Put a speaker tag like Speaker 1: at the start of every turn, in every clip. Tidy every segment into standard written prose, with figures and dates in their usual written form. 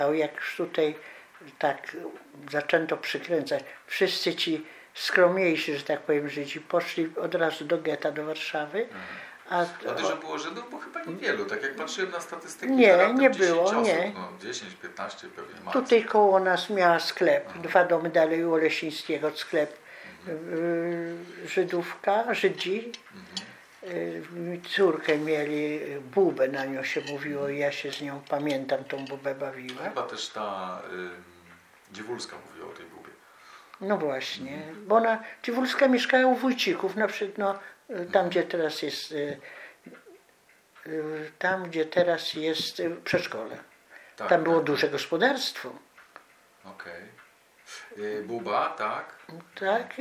Speaker 1: Jak już tutaj tak zaczęto przykręcać, wszyscy ci skromniejsi, że tak powiem, Żydzi poszli od razu do getta, do Warszawy.
Speaker 2: A dużo było Żydów? Bo chyba niewielu. Tak jak patrzyłem na statystyki,
Speaker 1: nie było,
Speaker 2: 10 osób,
Speaker 1: nie.
Speaker 2: no, 10-15 pewnie max.
Speaker 1: Tutaj koło nas miała sklep, 2 domy dalej u Olesińskiego sklep, Żydzi. Córkę mieli, Bubę na nią się mówiło i ja się z nią pamiętam, tą Bubę bawiła.
Speaker 2: Chyba też ta Dziewulska mówiła o tej Bubie.
Speaker 1: No właśnie, bo ona, Dziewulska mieszkała u Wójcików, na przykład no, tam gdzie teraz jest przedszkole.
Speaker 2: Tak,
Speaker 1: Tam było
Speaker 2: tak.
Speaker 1: duże gospodarstwo.
Speaker 2: Okej. Buba, tak?
Speaker 1: Tak,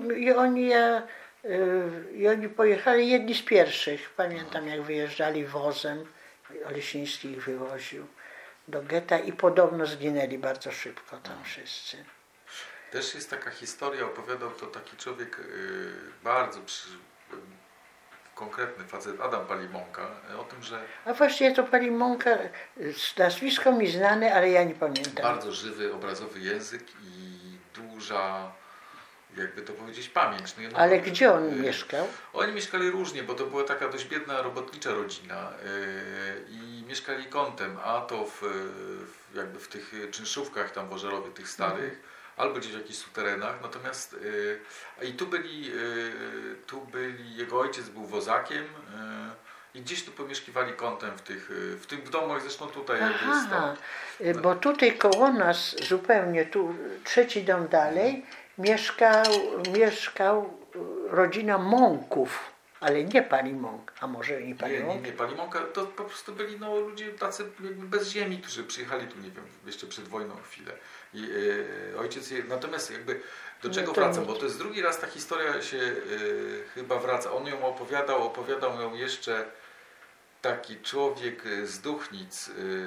Speaker 1: i oni pojechali, jedni z pierwszych. Pamiętam, jak wyjeżdżali wozem, Olesiński ich wywoził do getta i podobno zginęli bardzo szybko tam wszyscy.
Speaker 2: Też jest taka historia, opowiadał to taki człowiek bardzo konkretny facet, Adam Palimonka, o tym, że
Speaker 1: A właściwie to Palimonka, nazwisko mi znane, ale ja nie pamiętam.
Speaker 2: bardzo żywy, obrazowy język i duża, jakby to powiedzieć, pamięć. No,
Speaker 1: Ale gdzie on mieszkał?
Speaker 2: Oni mieszkali różnie, bo to była taka dość biedna, robotnicza rodzina i mieszkali kątem, a to jakby w tych czynszówkach tam w Ożerowie, tych starych, albo gdzieś w jakichś suterenach, natomiast i tu byli, jego ojciec był wozakiem i gdzieś tu pomieszkiwali kątem w tym domu, zresztą tutaj jest to.
Speaker 1: Bo tutaj koło nas, zupełnie tu, 3 dom dalej, mieszkał rodzina Mąków, ale nie Palimonk, a może i Palimonk?
Speaker 2: Nie, Palimonka to po prostu byli no, ludzie tacy jakby bez ziemi, którzy przyjechali tu, nie wiem, jeszcze przed wojną chwilę. I ojciec, natomiast jakby do czego wracam, bo to jest drugi raz ta historia się chyba wraca. On ją opowiadał ją jeszcze taki człowiek z Duchnic,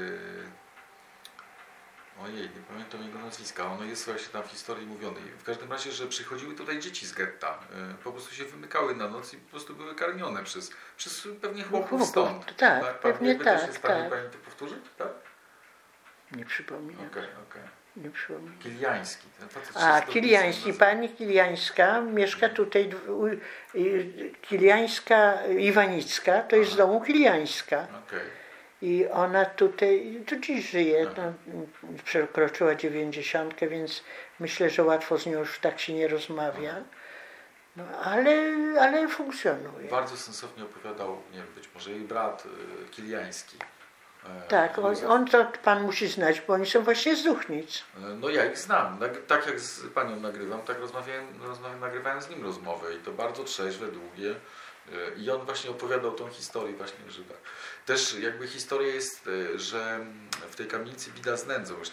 Speaker 2: ojej, nie pamiętam jego nazwiska, ono jest właśnie tam w historii mówione. W każdym razie, że przychodziły tutaj dzieci z getta, po prostu się wymykały na noc i po prostu były karmione przez pewnie chłopów stąd.
Speaker 1: Tak, pewnie tak.
Speaker 2: Też jest pani to powtórzyć? Tak?
Speaker 1: Nie przypominam.
Speaker 2: Okej.
Speaker 1: Nie przypominam.
Speaker 2: Kiliański.
Speaker 1: Kiliański, pani Kiliańska mieszka tutaj, Kiliańska Iwanicka, to jest z domu Kiliańska.
Speaker 2: Okay.
Speaker 1: I ona tutaj, do dziś żyje, no, przekroczyła 90, więc myślę, że łatwo z nią już tak się nie rozmawia. No, ale funkcjonuje.
Speaker 2: Bardzo sensownie opowiadał, nie wiem, być może jej brat Kiliański.
Speaker 1: Tak, on to pan musi znać, bo oni są właśnie z Duchnic.
Speaker 2: No ja ich znam. Tak jak z panią nagrywam, tak nagrywałem z nim rozmowę i to bardzo trzeźwe, długie. I on właśnie opowiadał tą historię właśnie o Żydach. Też jakby historia jest, że w tej kamienicy bida z nędzą. Już